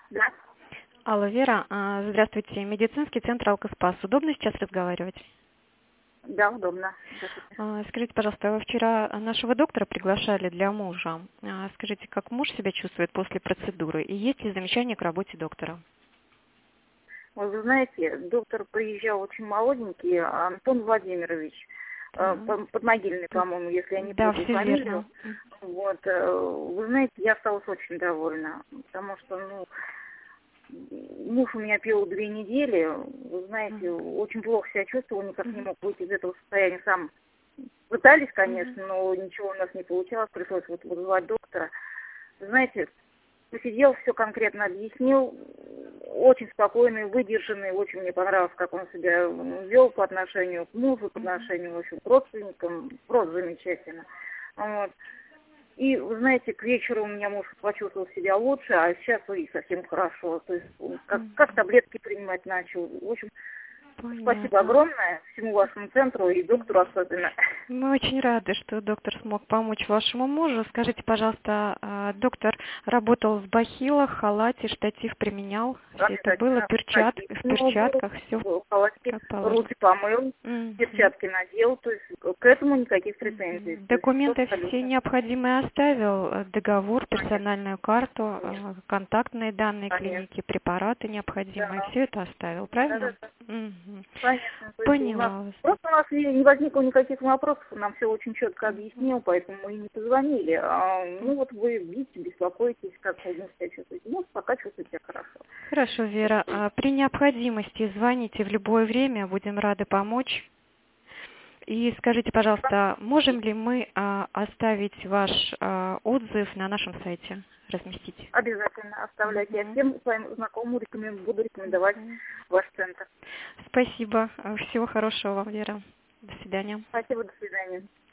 Да, Алло, Вера, здравствуйте. Медицинский центр Алкоспас. Удобно сейчас разговаривать? да, удобно. Здравствуйте. Скажите, пожалуйста, вы вчера нашего доктора приглашали для мужа. Скажите, как муж себя чувствует после процедуры? И есть ли замечания к работе доктора? Вы знаете, доктор приезжал очень молоденький, Антон Владимирович, Подмогильный, по-моему, если я не Да, путаю все фамилию. верно. Вот, вы знаете, я осталась очень довольна, потому что, муж у меня пил 2 недели, вы знаете, очень плохо себя чувствовал, никак не мог выйти из этого состояния сам. Пытались, конечно, но ничего у нас не получалось, пришлось вызывать доктора. Вы знаете, посидел, все конкретно объяснил, очень спокойный, выдержанный, очень мне понравилось, как он себя вел по отношению к мужу, по отношению, в общем, к родственникам, просто замечательно. Вот. И, вы знаете, к вечеру у меня муж почувствовал себя лучше, а сейчас и совсем хорошо. То есть как таблетки принимать начал. В общем, спасибо Понятно. огромное всему вашему центру и доктору особенно. Мы очень рады, что доктор смог помочь вашему мужу. Скажите, пожалуйста, доктор работал в бахилах, халате, штатив применял? Все это было? Обязательно. В перчатках, все В халатке, как положено. руки помыл, перчатки надел, то есть к этому никаких претензий. То есть всё Документы все абсолютно. необходимые оставил, договор, Конечно, персональную карту, конечно, контактные данные конечно. клиники, препараты необходимые, Да. все это оставил, правильно? Да. Мгм. Конечно. То есть Поняла вас. просто у нас не возникло никаких вопросов, нам все очень четко объяснил, поэтому мы и не позвонили. Вот вы видите, беспокоитесь, как вы себя чувствуете. Пока чувствуете себя хорошо. Хорошо, Вера. При необходимости звоните в любое время, будем рады помочь. И скажите, пожалуйста, можем ли мы оставить ваш отзыв на нашем сайте, разместить? Обязательно оставляйте. Я всем своим знакомым буду рекомендовать ваш центр. Спасибо. Всего хорошего вам, Вера. До свидания. Спасибо, до свидания.